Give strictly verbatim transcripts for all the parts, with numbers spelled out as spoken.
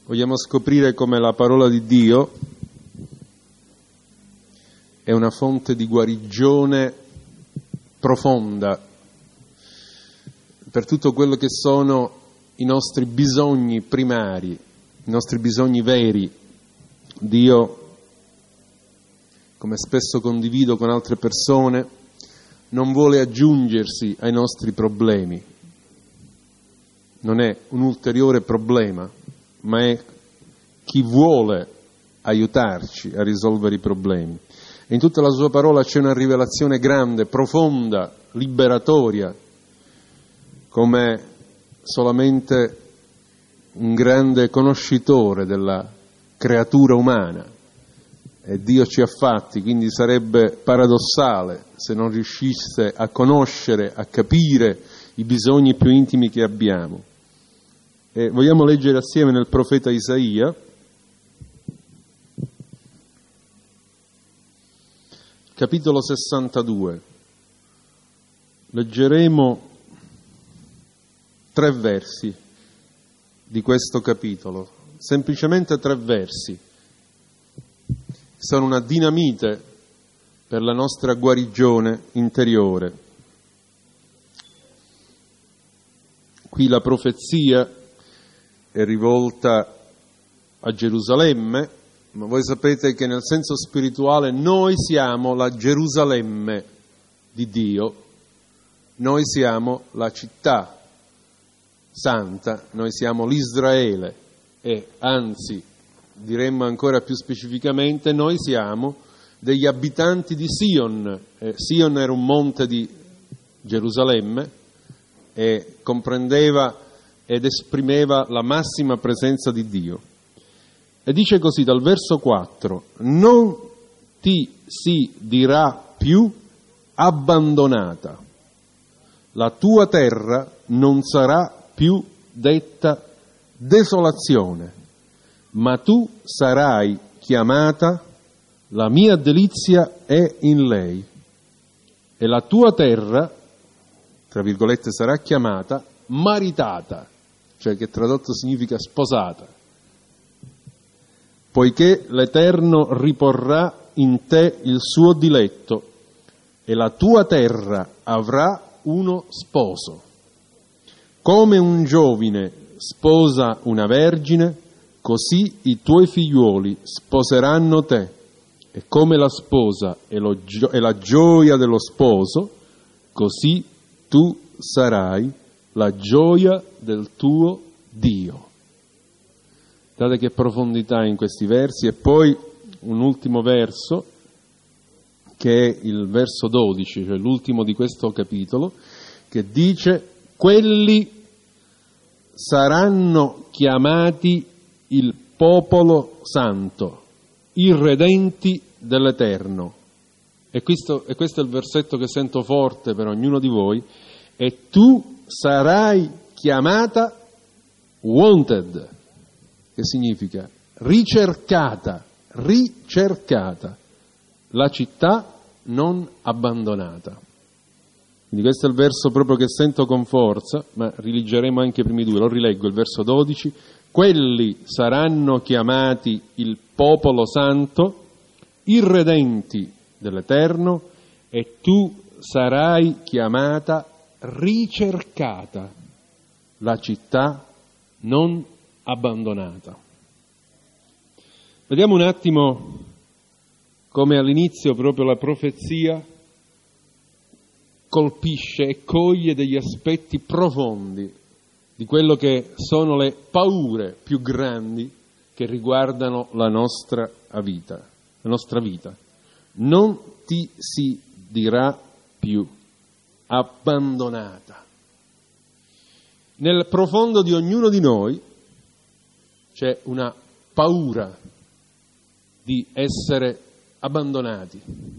Vogliamo scoprire come la parola di Dio è una fonte di guarigione profonda per tutto quello che sono i nostri bisogni primari, i nostri bisogni veri. Dio, come spesso condivido con altre persone, non vuole aggiungersi ai nostri problemi. Non è un ulteriore problema, ma è chi vuole aiutarci a risolvere i problemi. E in tutta la sua parola c'è una rivelazione grande, profonda, liberatoria, come solamente un grande conoscitore della creatura umana. E Dio ci ha fatti, quindi sarebbe paradossale se non riuscisse a conoscere, a capire i bisogni più intimi che abbiamo. E vogliamo leggere assieme nel profeta Isaia, capitolo sessantadue. Leggeremo tre versi di questo capitolo, semplicemente tre versi. Sono una dinamite per la nostra guarigione interiore. Qui la profezia è rivolta a Gerusalemme, ma voi sapete che nel senso spirituale noi siamo la Gerusalemme di Dio, noi siamo la città santa, noi siamo l'Israele e anzi, diremmo ancora più specificamente, noi siamo degli abitanti di Sion. Eh, Sion era un monte di Gerusalemme e comprendeva ed esprimeva la massima presenza di Dio. E dice così dal verso quattro: non ti si dirà più abbandonata, la tua terra non sarà più detta desolazione, ma tu sarai chiamata, la mia delizia è in lei, e la tua terra, tra virgolette, sarà chiamata maritata, cioè che tradotto significa sposata, poiché l'Eterno riporrà in te il suo diletto e la tua terra avrà uno sposo. Come un giovine sposa una vergine, così i tuoi figliuoli sposeranno te, e come la sposa è, lo gio- è la gioia dello sposo, così tu sarai la gioia del tuo Dio. Guardate che profondità in questi versi. E poi un ultimo verso, che è il verso dodici, cioè l'ultimo di questo capitolo, che dice: quelli saranno chiamati il popolo santo, i redenti dell'Eterno. E questo, e questo è il versetto che sento forte per ognuno di voi. E tu sarai chiamata wanted, che significa ricercata, ricercata, la città non abbandonata. Quindi questo è il verso proprio che sento con forza, ma rileggeremo anche i primi due. Lo rileggo, il verso dodici: quelli saranno chiamati il popolo santo, i redenti dell'Eterno, e tu sarai chiamata ricercata, la città non abbandonata. Vediamo un attimo come all'inizio proprio la profezia colpisce e coglie degli aspetti profondi di quello che sono le paure più grandi che riguardano la nostra vita, la nostra vita. Non ti si dirà più abbandonata. Nel profondo di ognuno di noi c'è una paura di essere abbandonati,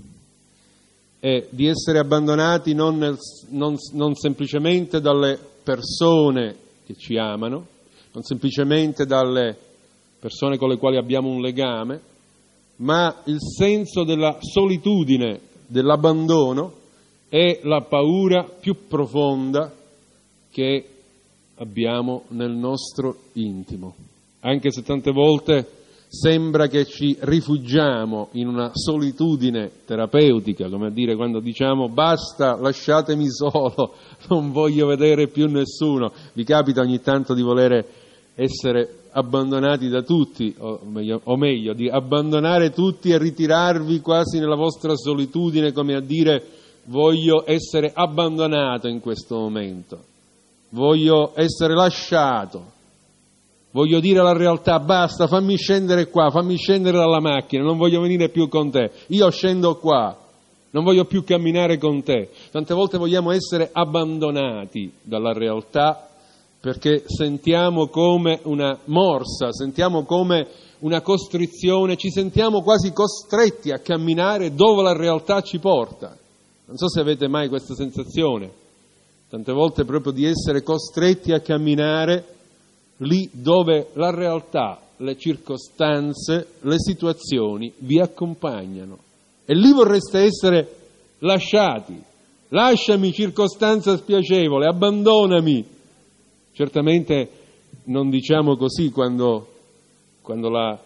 e di essere abbandonati non, nel, non, non semplicemente dalle persone che ci amano, non semplicemente dalle persone con le quali abbiamo un legame, ma il senso della solitudine, dell'abbandono, è la paura più profonda che abbiamo nel nostro intimo. anche se tante volte sembra che ci rifugiamo in una solitudine terapeutica, come a dire quando diciamo basta, lasciatemi solo, non voglio vedere più nessuno. Vi capita ogni tanto di volere essere abbandonati da tutti, o meglio, o meglio, di abbandonare tutti e ritirarvi quasi nella vostra solitudine, come a dire voglio essere abbandonato in questo momento, voglio essere lasciato. Voglio dire alla realtà, basta, fammi scendere qua, fammi scendere dalla macchina, non voglio venire più con te, io scendo qua, non voglio più camminare con te. Tante volte vogliamo essere abbandonati dalla realtà perché sentiamo come una morsa, sentiamo come una costrizione, ci sentiamo quasi costretti a camminare dove la realtà ci porta. Non so se avete mai questa sensazione, tante volte proprio di essere costretti a camminare lì dove la realtà, le circostanze, le situazioni vi accompagnano. E lì vorreste essere lasciati. Lasciami, circostanza spiacevole, abbandonami. Certamente non diciamo così quando, quando la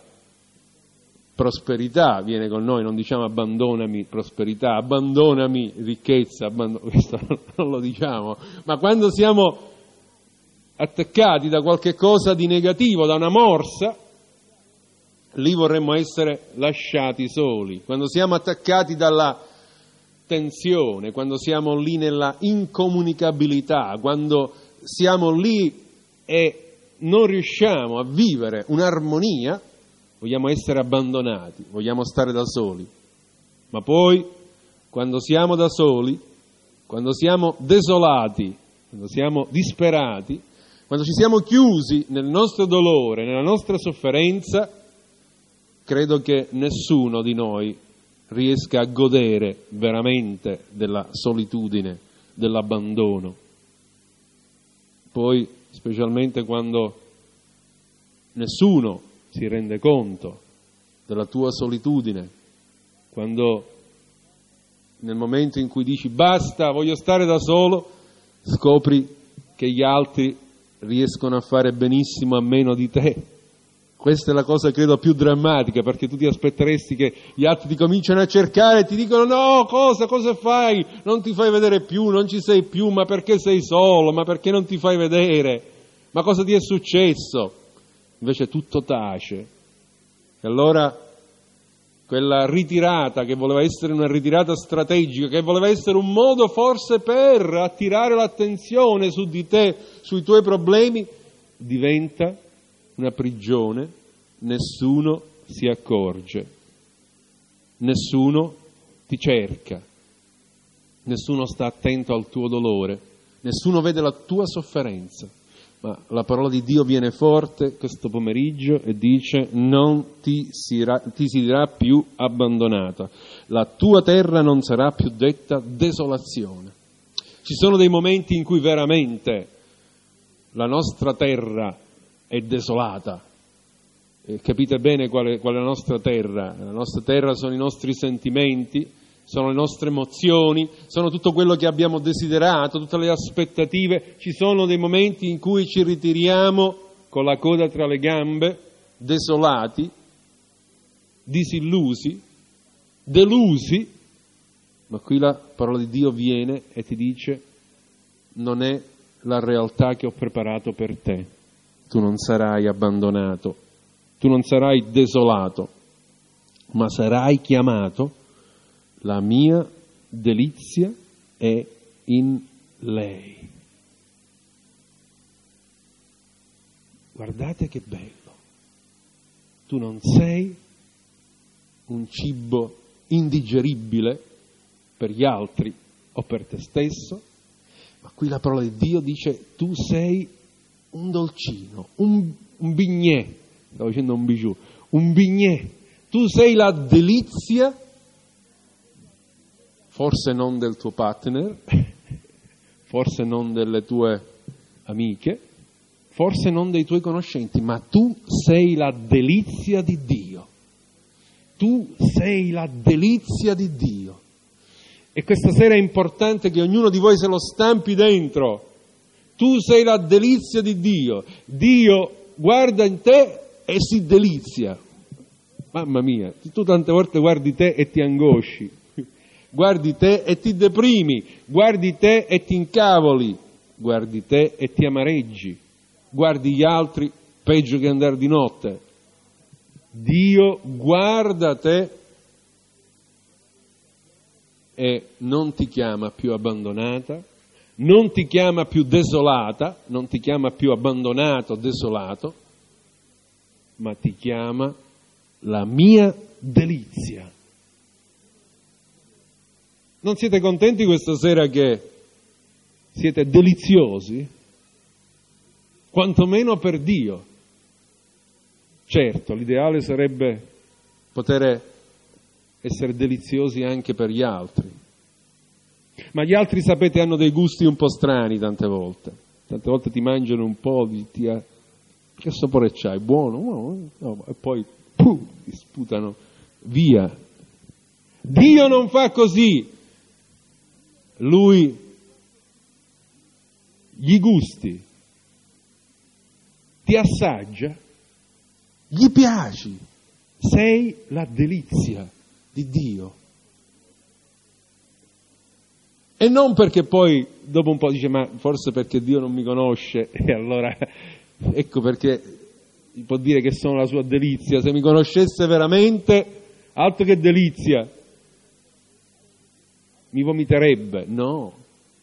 prosperità viene con noi, non diciamo abbandonami prosperità, abbandonami ricchezza, abbandon... questo non lo diciamo, ma quando siamo attaccati da qualche cosa di negativo, da una morsa, lì vorremmo essere lasciati soli. Quando siamo attaccati dalla tensione, quando siamo lì nella incomunicabilità, quando siamo lì e non riusciamo a vivere un'armonia, vogliamo essere abbandonati, vogliamo stare da soli. Ma poi, quando siamo da soli, quando siamo desolati, quando siamo disperati, quando ci siamo chiusi nel nostro dolore, nella nostra sofferenza, credo che nessuno di noi riesca a godere veramente della solitudine, dell'abbandono. Poi, specialmente quando nessuno si rende conto della tua solitudine, quando nel momento in cui dici basta, voglio stare da solo, scopri che gli altri riescono a fare benissimo a meno di te. Questa è la cosa credo più drammatica, perché tu ti aspetteresti che gli altri ti cominciano a cercare e ti dicono no, cosa, cosa fai? Non ti fai vedere più, non ci sei più, ma perché sei solo? Ma perché non ti fai vedere? Ma cosa ti è successo? Invece tutto tace. E allora quella ritirata che voleva essere una ritirata strategica, che voleva essere un modo forse per attirare l'attenzione su di te, sui tuoi problemi, diventa una prigione, nessuno si accorge, nessuno ti cerca, nessuno sta attento al tuo dolore, nessuno vede la tua sofferenza. Ma la parola di Dio viene forte questo pomeriggio e dice non ti si, ti si dirà più abbandonata, la tua terra non sarà più detta desolazione. Ci sono dei momenti in cui veramente la nostra terra è desolata. E capite bene qual è, qual è la nostra terra? La nostra terra sono i nostri sentimenti, sono le nostre emozioni, sono tutto quello che abbiamo desiderato, tutte le aspettative. Ci sono dei momenti in cui ci ritiriamo con la coda tra le gambe, desolati, disillusi, delusi, ma qui la parola di Dio viene e ti dice non è la realtà che ho preparato per te, tu non sarai abbandonato, tu non sarai desolato, ma sarai chiamato. La mia delizia è in lei. Guardate che bello. Tu non sei un cibo indigeribile per gli altri o per te stesso, ma qui la parola di Dio dice tu sei un dolcino, un, un bignè, stavo dicendo un bijou, un bignè. Tu sei la delizia, forse non del tuo partner, forse non delle tue amiche, forse non dei tuoi conoscenti, ma tu sei la delizia di Dio. Tu sei la delizia di Dio. E questa sera è importante che ognuno di voi se lo stampi dentro. Tu sei la delizia di Dio. Dio guarda in te e si delizia. Mamma mia, tu tante volte guardi te e ti angosci, guardi te e ti deprimi, guardi te e ti incavoli, guardi te e ti amareggi, guardi gli altri peggio che andare di notte. Dio guarda te e non ti chiama più abbandonata, non ti chiama più desolata, non ti chiama più abbandonato, desolato, ma ti chiama la mia delizia. Non siete contenti questa sera che siete deliziosi? Quantomeno per Dio. Certo, l'ideale sarebbe poter essere deliziosi anche per gli altri. Ma gli altri, sapete, hanno dei gusti un po' strani tante volte. Tante volte ti mangiano un po', di, ti, che sapore c'hai? Buono? No, e poi puh, ti sputano via. Dio non fa così. Lui gli gusti, ti assaggia, gli piaci, sei la delizia di Dio. E non perché poi dopo un po' dice ma forse perché Dio non mi conosce e allora ecco perché può dire che sono la sua delizia. Se mi conoscesse veramente, altro che delizia, mi vomiterebbe. No.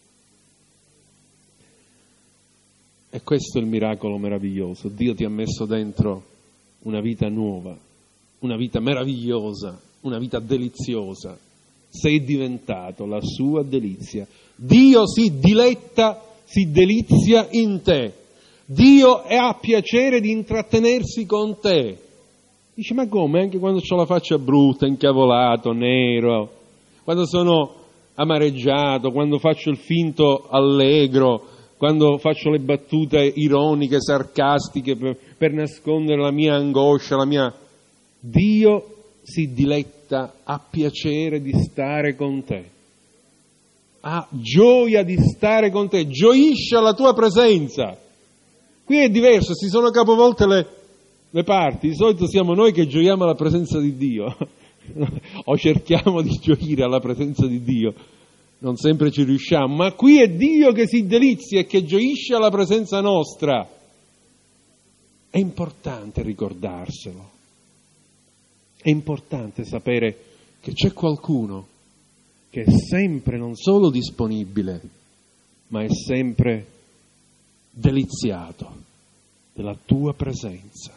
E questo è il miracolo meraviglioso. Dio ti ha messo dentro una vita nuova, una vita meravigliosa, una vita deliziosa. Sei diventato la sua delizia. Dio si diletta, si delizia in te. Dio ha piacere di intrattenersi con te. Dici, ma come? Anche quando ho la faccia brutta, incavolato, nero, quando sono amareggiato, quando faccio il finto allegro, quando faccio le battute ironiche, sarcastiche per, per nascondere la mia angoscia, la mia... Dio si diletta, ha piacere di stare con te, ha gioia di stare con te, gioisce alla tua presenza. Qui è diverso, si sono capovolte le, le parti. Di solito siamo noi che gioiamo alla presenza di Dio o cerchiamo di gioire alla presenza di Dio, non sempre ci riusciamo, ma qui è Dio che si delizia e che gioisce alla presenza nostra. È importante ricordarselo. È importante sapere che c'è qualcuno che è sempre non solo disponibile, ma è sempre deliziato della tua presenza.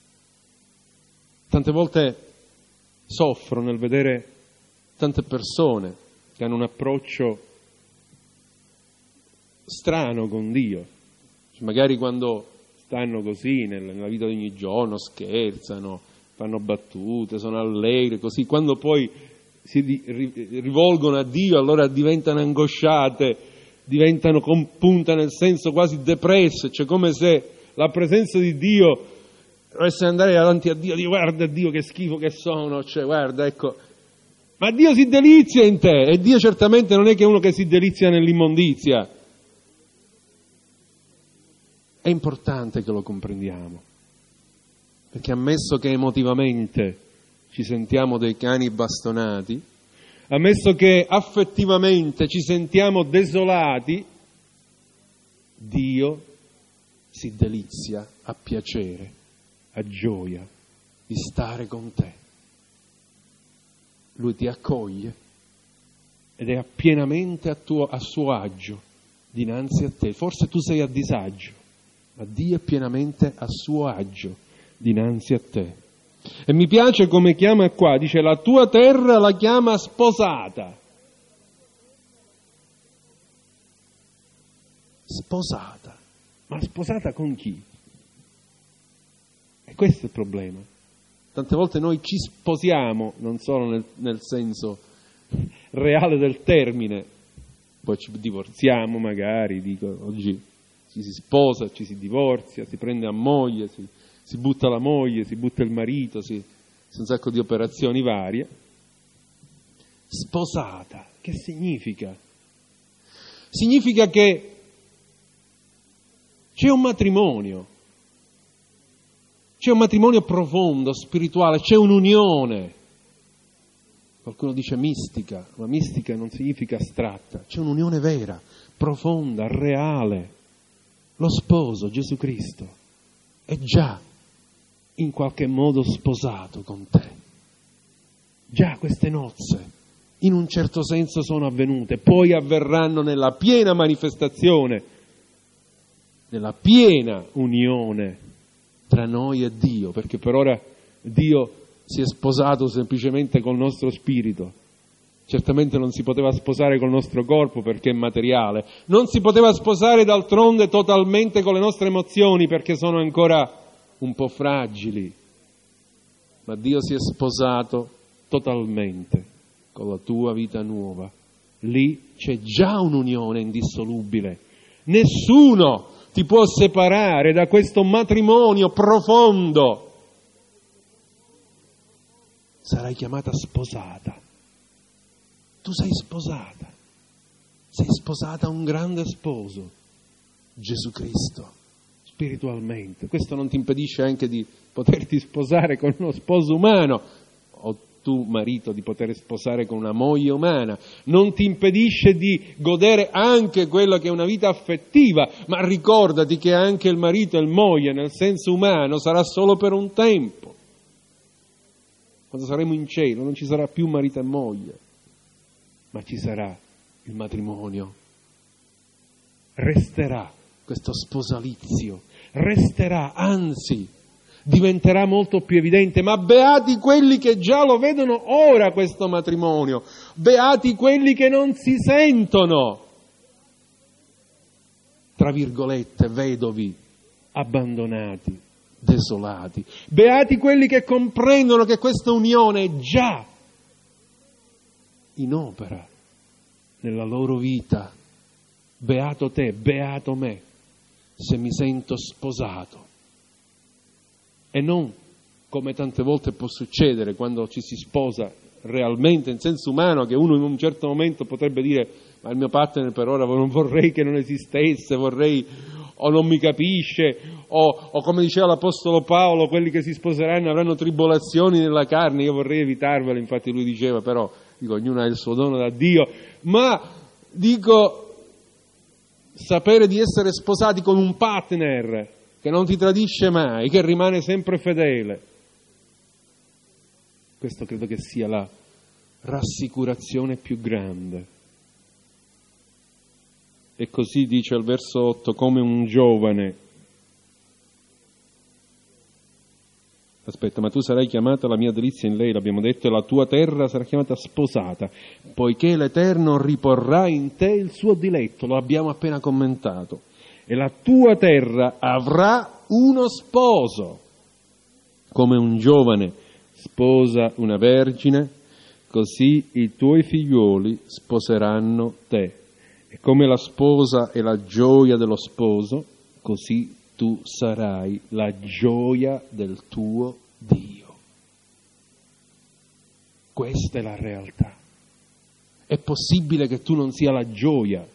Tante volte soffro nel vedere tante persone che hanno un approccio strano con Dio. Magari quando stanno così nella vita di ogni giorno scherzano, fanno battute, sono allegri, così, quando poi si rivolgono a Dio allora diventano angosciate, diventano compunte, nel senso quasi depresse, cioè come se la presenza di Dio dovesse andare davanti a Dio, Dio guarda Dio che schifo che sono, cioè guarda ecco, ma Dio si delizia in te e Dio certamente non è che uno che si delizia nell'immondizia. È importante che lo comprendiamo. Perché ammesso che emotivamente ci sentiamo dei cani bastonati, ammesso che affettivamente ci sentiamo desolati, Dio si delizia, ha piacere, ha gioia di stare con te. Lui ti accoglie ed è pienamente a, tuo, a suo agio dinanzi a te. Forse tu sei a disagio, ma Dio è pienamente a suo agio dinanzi a te. E mi piace come chiama qua, dice la tua terra la chiama sposata. Sposata. Ma sposata con chi? E questo è il problema. Tante volte noi ci sposiamo, non solo nel, nel senso reale del termine, poi ci divorziamo magari, dico, oggi ci si sposa, ci si divorzia, si prende a moglie, si si butta la moglie, si butta il marito, si, si un sacco di operazioni varie. Sposata, che significa? Significa che c'è un matrimonio, C'è un matrimonio profondo, spirituale, c'è un'unione. Qualcuno dice mistica, ma mistica non significa astratta. C'è un'unione vera, profonda, reale. Lo sposo, Gesù Cristo, è già in qualche modo sposato con te. Già queste nozze, in un certo senso, sono avvenute, poi avverranno nella piena manifestazione, nella piena unione tra noi e Dio, perché per ora Dio si è sposato semplicemente col nostro spirito. Certamente non si poteva sposare col nostro corpo perché è materiale, non si poteva sposare d'altronde totalmente con le nostre emozioni perché sono ancora un po' fragili, ma Dio si è sposato totalmente con la tua vita nuova. Lì c'è già un'unione indissolubile. Nessuno ti può separare da questo matrimonio profondo. Sarai chiamata sposata. Tu sei sposata. Sei sposata a un grande sposo, Gesù Cristo, spiritualmente. Questo non ti impedisce anche di poterti sposare con uno sposo umano, o tu, marito, di poter sposare con una moglie umana. Non ti impedisce di godere anche quella che è una vita affettiva, ma ricordati che anche il marito e il moglie, nel senso umano, sarà solo per un tempo. Quando saremo in cielo non ci sarà più marito e moglie, ma ci sarà il matrimonio. Resterà questo sposalizio, resterà, anzi, diventerà molto più evidente, ma beati quelli che già lo vedono ora questo matrimonio, beati quelli che non si sentono, tra virgolette, vedovi, abbandonati, desolati, beati quelli che comprendono che questa unione è già in opera nella loro vita. Beato te, beato me, se mi sento sposato. E non come tante volte può succedere quando ci si sposa realmente in senso umano, che uno in un certo momento potrebbe dire: ma il mio partner per ora non vorrei che non esistesse, vorrei, o non mi capisce, o, o come diceva l'Apostolo Paolo, quelli che si sposeranno avranno tribolazioni nella carne, io vorrei evitarvele. Infatti lui diceva, però, dico, ognuno ha il suo dono da Dio, ma dico, sapere di essere sposati con un partner che non ti tradisce mai, che rimane sempre fedele, questo credo che sia la rassicurazione più grande. E così dice al verso otto, come un giovane. Aspetta, ma tu sarai chiamata la mia delizia in lei, l'abbiamo detto, e la tua terra sarà chiamata sposata, poiché l'Eterno riporrà in te il suo diletto, lo abbiamo appena commentato, e la tua terra avrà uno sposo, come un giovane sposa una vergine, così i tuoi figliuoli sposeranno te, e come la sposa è la gioia dello sposo, così tu sarai la gioia del tuo Dio. Questa è la realtà. È possibile che tu non sia la gioia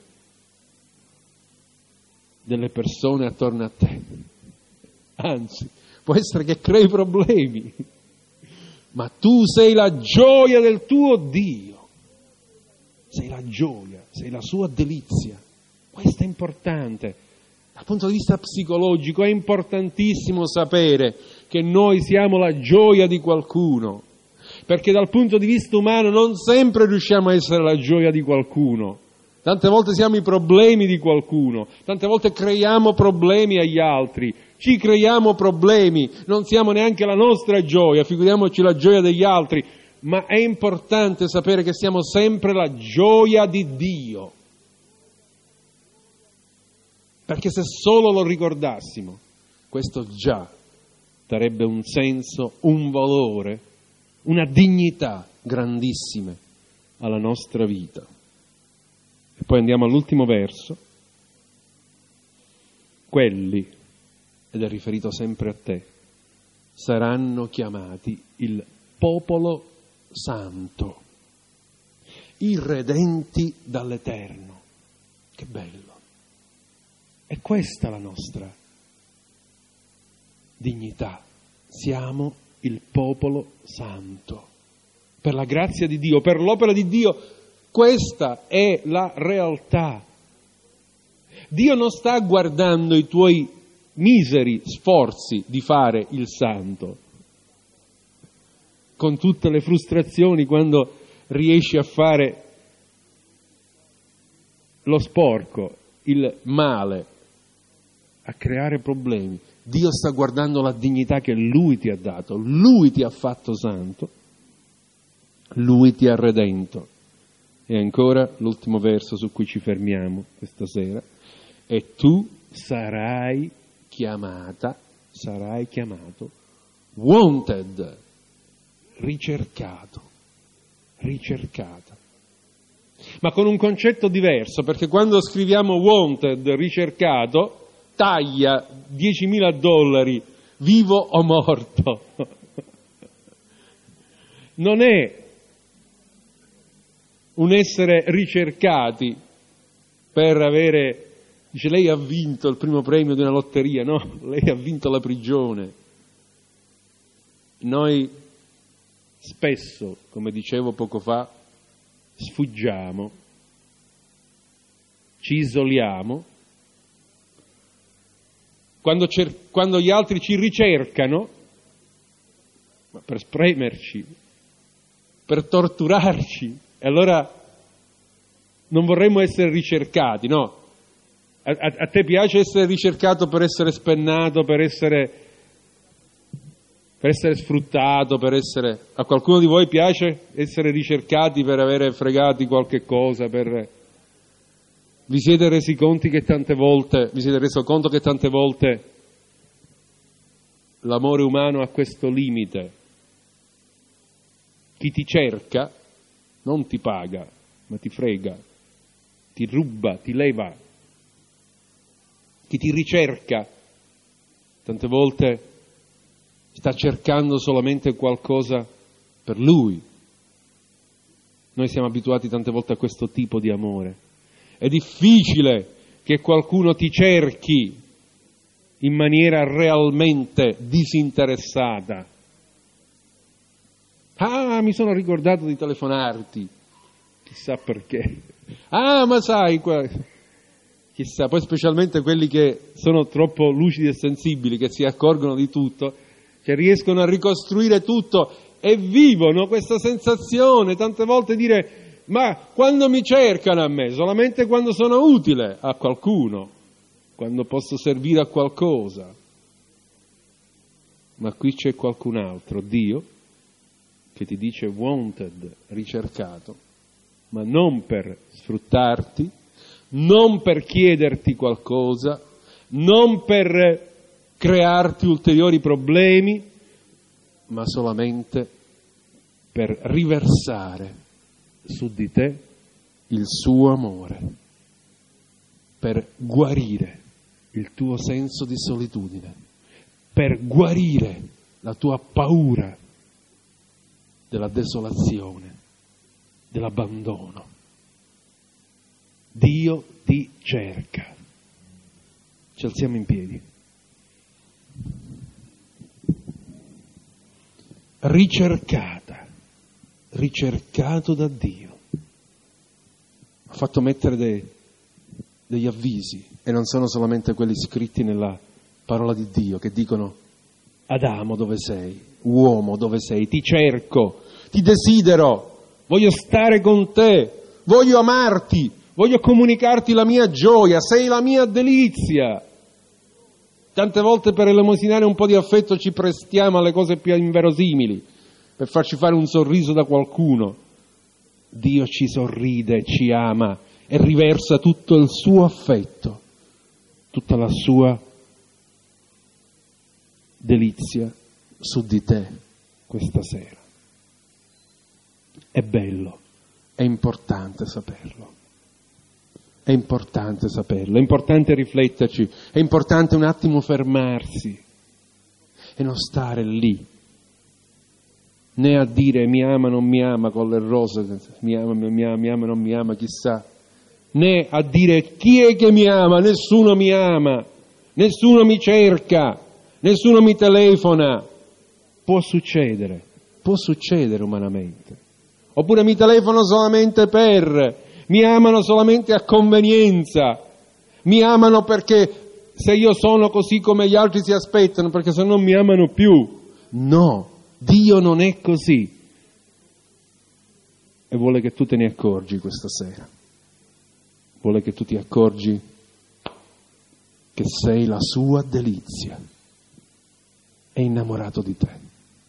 delle persone attorno a te. Anzi, può essere che crei problemi, ma tu sei la gioia del tuo Dio. Sei la gioia, sei la sua delizia. Questo è importante. Dal punto di vista psicologico è importantissimo sapere che noi siamo la gioia di qualcuno, perché dal punto di vista umano non sempre riusciamo a essere la gioia di qualcuno. Tante volte siamo i problemi di qualcuno, tante volte creiamo problemi agli altri, ci creiamo problemi, non siamo neanche la nostra gioia, figuriamoci la gioia degli altri, ma è importante sapere che siamo sempre la gioia di Dio. Perché se solo lo ricordassimo, questo già darebbe un senso, un valore, una dignità grandissime alla nostra vita. E poi andiamo all'ultimo verso. Quelli, ed è riferito sempre a te, saranno chiamati il popolo santo, i redenti dall'Eterno. Che bello! È questa la nostra dignità, siamo il popolo santo. Per la grazia di Dio, per l'opera di Dio, questa è la realtà. Dio non sta guardando i tuoi miseri sforzi di fare il santo, con tutte le frustrazioni quando riesci a fare lo sporco, il male, a creare problemi. Dio sta guardando la dignità che Lui ti ha dato, Lui ti ha fatto santo, Lui ti ha redento. E ancora l'ultimo verso su cui ci fermiamo questa sera: e tu sarai chiamata, sarai chiamato wanted, ricercato, ricercata. Ma con un concetto diverso, perché quando scriviamo wanted, ricercato, taglia diecimila dollari, vivo o morto. Non è un essere ricercati per avere, dice lei ha vinto il primo premio di una lotteria, no, lei ha vinto la prigione. Noi spesso, come dicevo poco fa, sfuggiamo, ci isoliamo, quando, cer- quando gli altri ci ricercano, ma per spremerci, per torturarci, e allora non vorremmo essere ricercati, no? A, a, a te piace essere ricercato per essere spennato, per essere, per essere sfruttato, per essere... A qualcuno di voi piace essere ricercati per avere fregati qualche cosa, per... Vi siete resi conto che tante volte, vi siete reso conto che tante volte l'amore umano ha questo limite. Chi ti cerca non ti paga, ma ti frega, ti ruba, ti leva. Chi ti ricerca tante volte sta cercando solamente qualcosa per lui. Noi siamo abituati tante volte a questo tipo di amore. È difficile che qualcuno ti cerchi in maniera realmente disinteressata. Ah, mi sono ricordato di telefonarti. Chissà perché. Ah, ma sai, chissà, poi specialmente quelli che sono troppo lucidi e sensibili, che si accorgono di tutto, che riescono a ricostruire tutto e vivono questa sensazione, tante volte dire, ma quando mi cercano a me? Solamente quando sono utile a qualcuno, quando posso servire a qualcosa. Ma qui c'è qualcun altro, Dio, che ti dice wanted, ricercato, ma non per sfruttarti, non per chiederti qualcosa, non per crearti ulteriori problemi, ma solamente per riversare su di te il suo amore, per guarire il tuo senso di solitudine, per guarire la tua paura della desolazione, dell'abbandono. Dio ti cerca. Ci alziamo in piedi. Ricercata, ricercato da Dio. Ha fatto mettere dei, degli avvisi, e non sono solamente quelli scritti nella parola di Dio, che dicono: Adamo, dove sei? Uomo, dove sei? Ti cerco, ti desidero, voglio stare con te, voglio amarti, voglio comunicarti la mia gioia, sei la mia delizia. Tante volte per elemosinare un po' di affetto ci prestiamo alle cose più inverosimili, per farci fare un sorriso da qualcuno. Dio ci sorride, ci ama e riversa tutto il suo affetto, tutta la sua delizia su di te questa sera. È bello, è importante saperlo. È importante saperlo, è importante rifletterci, è importante un attimo fermarsi e non stare lì, né a dire mi ama, non mi ama con le rose, mi ama, mi ama, mi ama, non mi ama, chissà, né a dire chi è che mi ama, nessuno mi ama, nessuno mi cerca, nessuno mi telefona, Può succedere, può succedere umanamente. Oppure mi telefono solamente per, mi amano solamente a convenienza, mi amano perché se io sono così come gli altri si aspettano, perché se no non mi amano più. No, Dio non è così. E vuole che tu te ne accorgi questa sera. Vuole che tu ti accorgi che sei la sua delizia. È innamorato di te.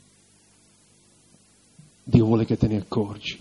Dio vuole che te ne accorgi,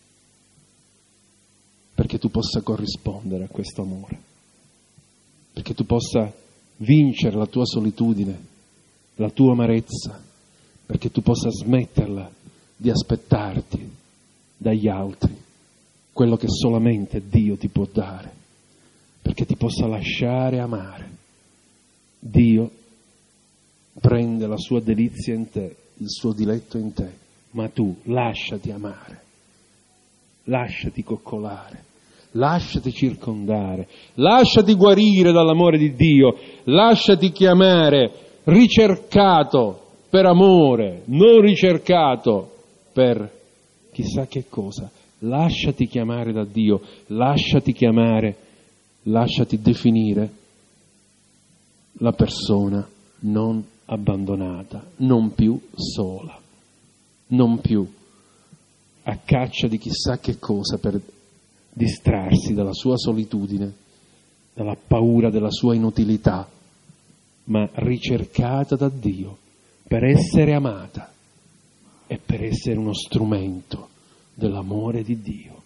perché tu possa corrispondere a questo amore, perché tu possa vincere la tua solitudine, la tua amarezza, perché tu possa smetterla di aspettarti dagli altri quello che solamente Dio ti può dare, perché ti possa lasciare amare. Dio prende la sua delizia in te, il suo diletto in te, ma tu lasciati amare, lasciati coccolare, lasciati circondare, lasciati guarire dall'amore di Dio, lasciati chiamare ricercato per amore, non ricercato per chissà che cosa. Lasciati chiamare da Dio, lasciati chiamare, lasciati definire la persona non abbandonata, non più sola, non più a caccia di chissà che cosa per distrarsi dalla sua solitudine, dalla paura della sua inutilità, ma ricercata da Dio per essere amata e per essere uno strumento dell'amore di Dio,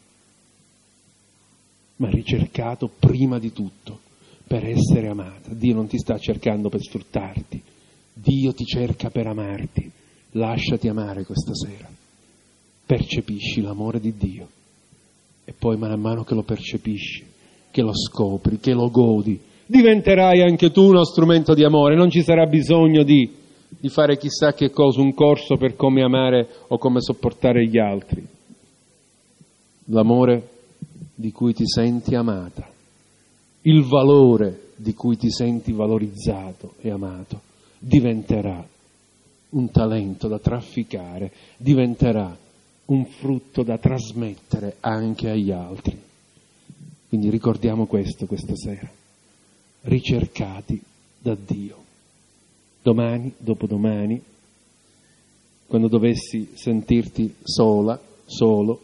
ma ricercato prima di tutto per essere amata. Dio non ti sta cercando per sfruttarti, Dio ti cerca per amarti. Lasciati amare questa sera, percepisci l'amore di Dio e poi man mano che lo percepisci, che lo scopri, che lo godi, diventerai anche tu uno strumento di amore. Non ci sarà bisogno di, di fare chissà che cosa, un corso per come amare o come sopportare gli altri. L'amore di cui ti senti amata, il valore di cui ti senti valorizzato e amato, diventerà un talento da trafficare, diventerà un frutto da trasmettere anche agli altri. Quindi ricordiamo questo questa sera, ricercati da Dio. Domani, dopodomani, quando dovessi sentirti sola, solo,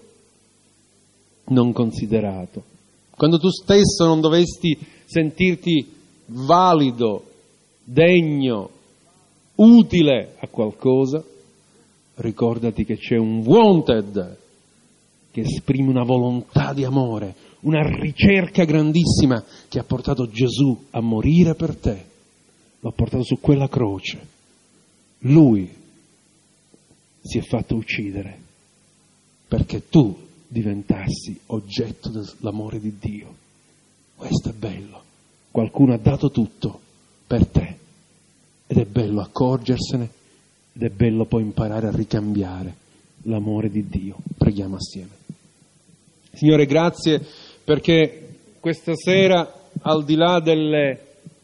non considerato, quando tu stesso non dovesti sentirti valido, degno, utile a qualcosa, ricordati che c'è un wanted che esprime una volontà di amore, una ricerca grandissima che ha portato Gesù a morire per te, l'ha portato su quella croce. Lui si è fatto uccidere perché tu diventassi oggetto dell'amore di Dio. Questo è bello. Qualcuno ha dato tutto per te ed è bello accorgersene ed è bello poi imparare a ricambiare l'amore di Dio. Preghiamo assieme. Signore, grazie perché questa sera, al di là delle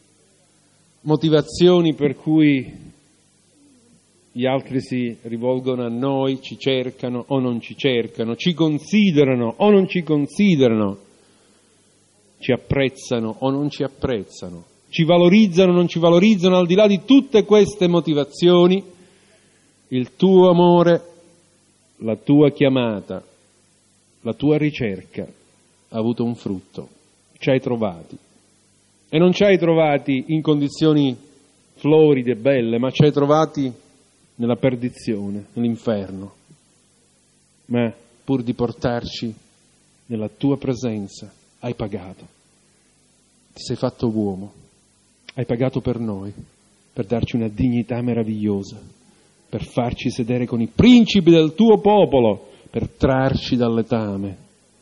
motivazioni per cui gli altri si rivolgono a noi, ci cercano o non ci cercano, ci considerano o non ci considerano, ci apprezzano o non ci apprezzano, ci valorizzano o non ci valorizzano, al di là di tutte queste motivazioni, il tuo amore, la tua chiamata, la tua ricerca ha avuto un frutto, ci hai trovati. E non ci hai trovati in condizioni floride e belle, ma ci hai trovati nella perdizione, nell'inferno. Ma pur di portarci nella tua presenza, hai pagato. Ti sei fatto uomo, hai pagato per noi, per darci una dignità meravigliosa, per farci sedere con i principi del tuo popolo, per trarci dal letame.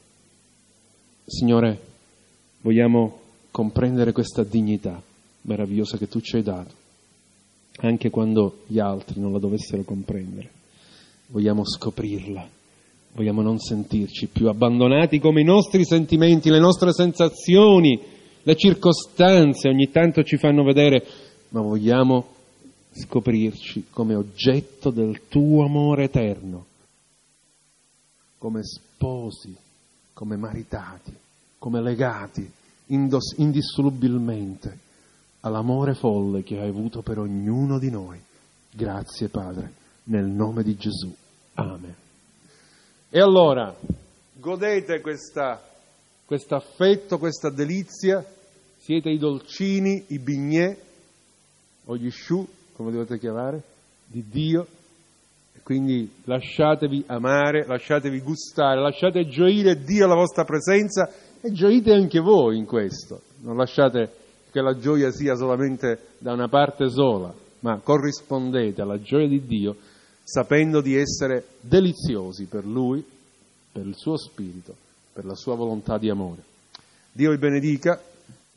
Signore, vogliamo comprendere questa dignità meravigliosa che tu ci hai dato, anche quando gli altri non la dovessero comprendere. Vogliamo scoprirla, vogliamo non sentirci più abbandonati come i nostri sentimenti, le nostre sensazioni, le circostanze ogni tanto ci fanno vedere, ma vogliamo scoprirci come oggetto del tuo amore eterno, come sposi, come maritati, come legati indos- indissolubilmente all'amore folle che hai avuto per ognuno di noi. Grazie Padre, nel nome di Gesù. Amen. E allora, godete questa, questo affetto, questa delizia, siete i dolcini, i bignè, o gli sciù, come dovete chiamare, di Dio, e quindi lasciatevi amare, lasciatevi gustare, lasciate gioire Dio alla vostra presenza e gioite anche voi in questo, non lasciate che la gioia sia solamente da una parte sola, ma corrispondete alla gioia di Dio sapendo di essere deliziosi per Lui, per il suo Spirito, per la sua volontà di amore. Dio vi benedica.